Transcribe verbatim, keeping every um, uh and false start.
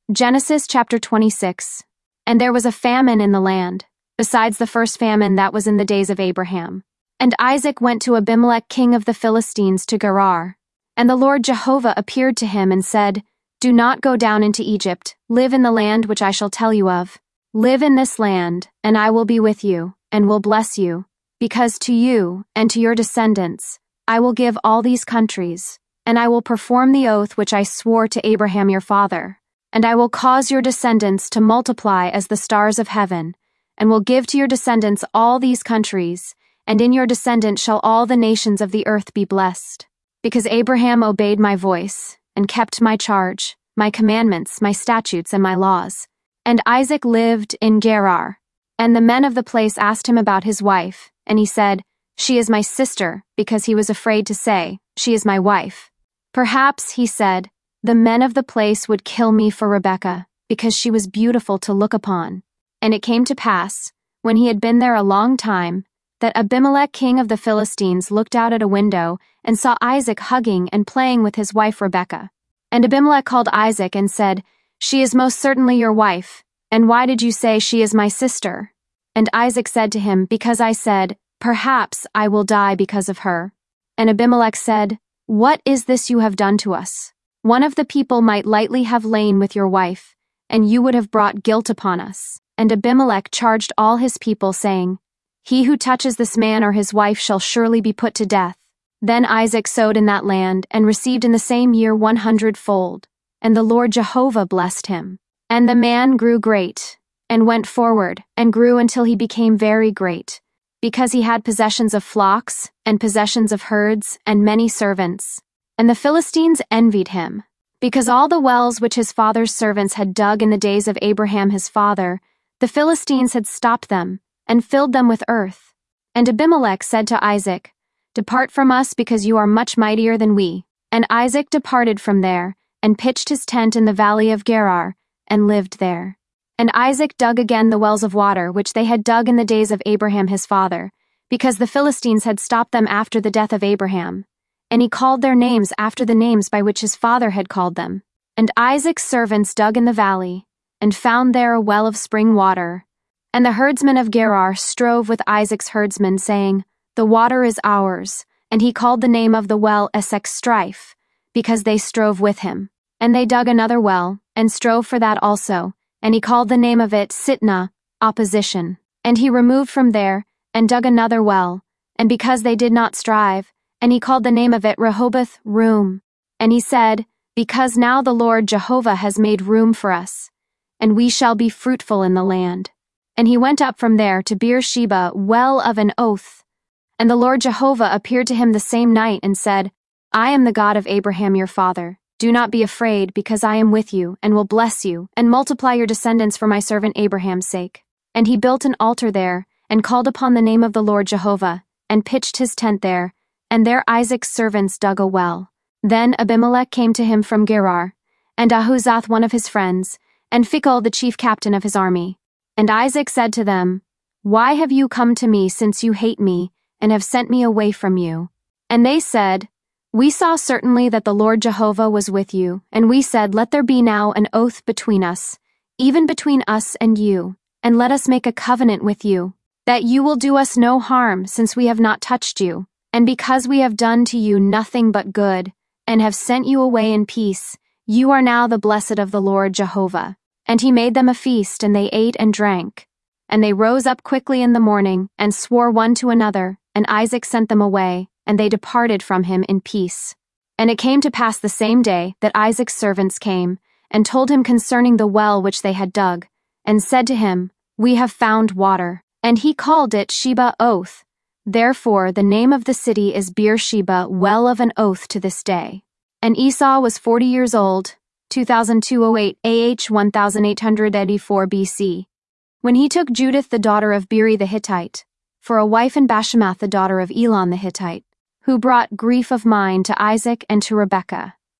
Genesis chapter twenty-six. And there was a famine in the land, besides the first famine that was in the days of Abraham. And Isaac went to Abimelech king of the Philistines to Gerar. And the Lord Jehovah appeared to him and said, Do not go down into Egypt, live in the land which I shall tell you of. Live in this land, and I will be with you, and will bless you, because to you and to your descendants I will give all these countries, and I will perform the oath which I swore to Abraham your father. And I will cause your descendants to multiply as the stars of heaven, and will give to your descendants all these countries, and in your descendant shall all the nations of the earth be blessed. Because Abraham obeyed my voice, and kept my charge, my commandments, my statutes, and my laws. And Isaac lived in Gerar. And the men of the place asked him about his wife, and he said, She is my sister, because he was afraid to say, She is my wife. Perhaps, he said, the men of the place would kill me for Rebekah, because she was beautiful to look upon. And it came to pass, when he had been there a long time, that Abimelech king of the Philistines looked out at a window and saw Isaac hugging and playing with his wife Rebekah. And Abimelech called Isaac and said, She is most certainly your wife, and why did you say she is my sister? And Isaac said to him, Because I said, Perhaps I will die because of her. And Abimelech said, What is this you have done to us? One of the people might lightly have lain with your wife, and you would have brought guilt upon us. And Abimelech charged all his people, saying, He who touches this man or his wife shall surely be put to death. Then Isaac sowed in that land, and received in the same year one hundredfold. And the Lord Jehovah blessed him. And the man grew great, and went forward, and grew until he became very great, because he had possessions of flocks, and possessions of herds, and many servants. And the Philistines envied him, because all the wells which his father's servants had dug in the days of Abraham his father, the Philistines had stopped them, and filled them with earth. And Abimelech said to Isaac, Depart from us, because you are much mightier than we. And Isaac departed from there, and pitched his tent in the valley of Gerar, and lived there. And Isaac dug again the wells of water which they had dug in the days of Abraham his father, because the Philistines had stopped them after the death of Abraham. And he called their names after the names by which his father had called them. And Isaac's servants dug in the valley, and found there a well of spring water. And the herdsmen of Gerar strove with Isaac's herdsmen, saying, The water is ours. And he called the name of the well Esek Strife, because they strove with him. And they dug another well, and strove for that also, and he called the name of it Sitnah, opposition. And he removed from there, and dug another well, and because they did not strive, and he called the name of it Rehoboth, room. And he said, Because now the Lord Jehovah has made room for us, and we shall be fruitful in the land. And he went up from there to Beersheba, well of an oath. And the Lord Jehovah appeared to him the same night, and said, I am the God of Abraham your father. Do not be afraid, because I am with you, and will bless you, and multiply your descendants for my servant Abraham's sake. And he built an altar there, and called upon the name of the Lord Jehovah, and pitched his tent there, and there Isaac's servants dug a well. Then Abimelech came to him from Gerar, and Ahuzath one of his friends, and Phicol the chief captain of his army. And Isaac said to them, Why have you come to me, since you hate me, and have sent me away from you? And they said, We saw certainly that the Lord Jehovah was with you, and we said, Let there be now an oath between us, even between us and you, and let us make a covenant with you, that you will do us no harm, since we have not touched you. And because we have done to you nothing but good, and have sent you away in peace, you are now the blessed of the Lord Jehovah. And he made them a feast, and they ate and drank. And they rose up quickly in the morning, and swore one to another, and Isaac sent them away, and they departed from him in peace. And it came to pass the same day that Isaac's servants came, and told him concerning the well which they had dug, and said to him, We have found water. And he called it Sheba Oath. Therefore the name of the city is Beersheba, well of an oath to this day. And Esau was forty years old, two thousand two hundred eight A H one thousand eight hundred eighty-four B C, when he took Judith the daughter of Beeri the Hittite, for a wife, and Bashemath the daughter of Elon the Hittite, who brought grief of mind to Isaac and to Rebekah.